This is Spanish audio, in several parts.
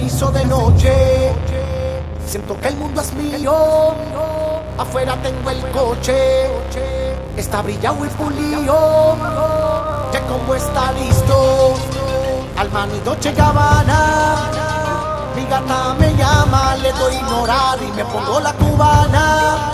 hizo de noche. Siento que el mundo es mío. Afuera tengo el coche. Está brillado y pulido. Ya como está listo. Al manito Gabbana. Mi gata me llama, le doy ignorar y me pongo la cubana.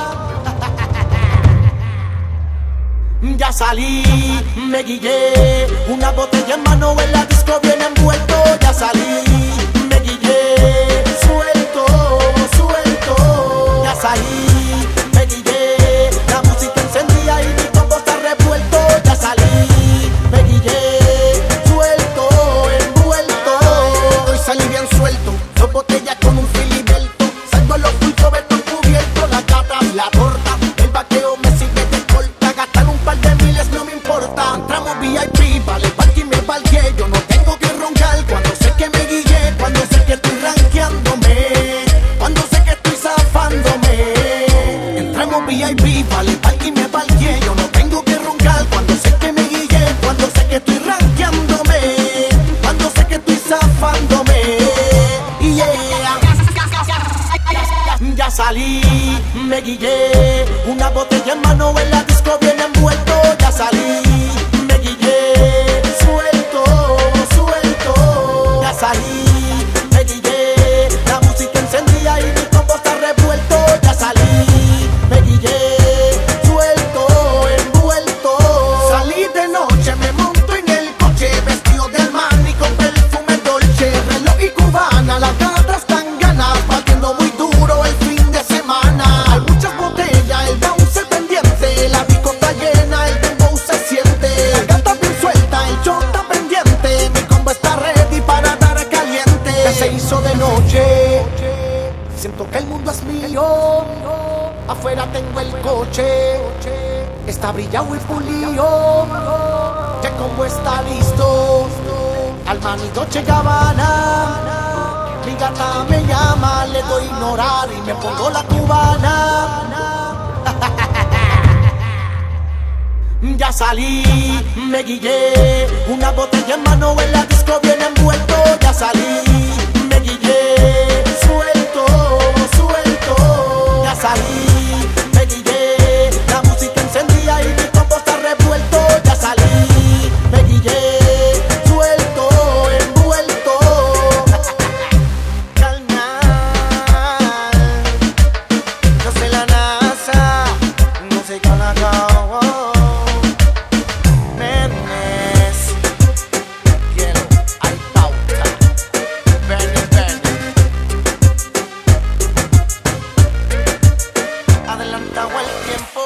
Ya salí, me guillé, una botella en mano en la disco bien envuelto. Ya salí, me guillé, suelto, suelto. Ya salí, me guillé, la música encendía y mi combo está revuelto. Ya salí, me guillé, suelto, envuelto. Hoy salí bien suelto, dos botellas con un filiberto. Salgo los pulsos, vendo cubierto, la gata, la torta, el vaqueo me sigue de corta. Gastar un par de miles no me importa. Entramos VIP, vale parking me parqué. Yo no tengo que roncar cuando sé que me guillé. Cuando sé que estoy rankeándome, cuando sé que estoy zafándome. Entramos VIP, vale parking me parqué. Yo no tengo que roncar cuando sé que me guillé. Cuando sé que estoy rankeándome, cuando sé que estoy zafándome. Ya salí, me guillé, una botella en mano en la disco bien envuelto. Ya salí, me guillé, suelto, suelto. Ya salí, me guillé, la música encendía y mi combo está revuelto. Ya salí, me guillé, suelto, envuelto. Salí de noche, me monto en el coche, vestido de Armani con perfume Dolce, reloj y cubana, las gatas están ganas, batiendo muy duro el fin de semana. Hay muchas botellas, el bounce pendiente, la disco está llena, el dembow se siente. La gata bien suelta, el shot está pendiente, mi combo está ready para dar caliente. Ya se hizo de noche, siento que el mundo es mío. Afuera tengo el coche, está brillado y pulido. Ya como está listo, al manito Gabbana. Mi gata me llama, le doy ignorar y me pongo la cubana. Ya salí, me guillé, una botella en mano en la disco bien envuelto. Ya salí, me guillé, suelto, suelto. Ya salí, me guillé, la música encendía y mi combo está revuelto. Ya salí, me guillé, suelto, envuelto. Yo soy la NASA, no sé qué la acabo. Menes, quiero, hay pauta. Ven, ven. Adelantado el tiempo.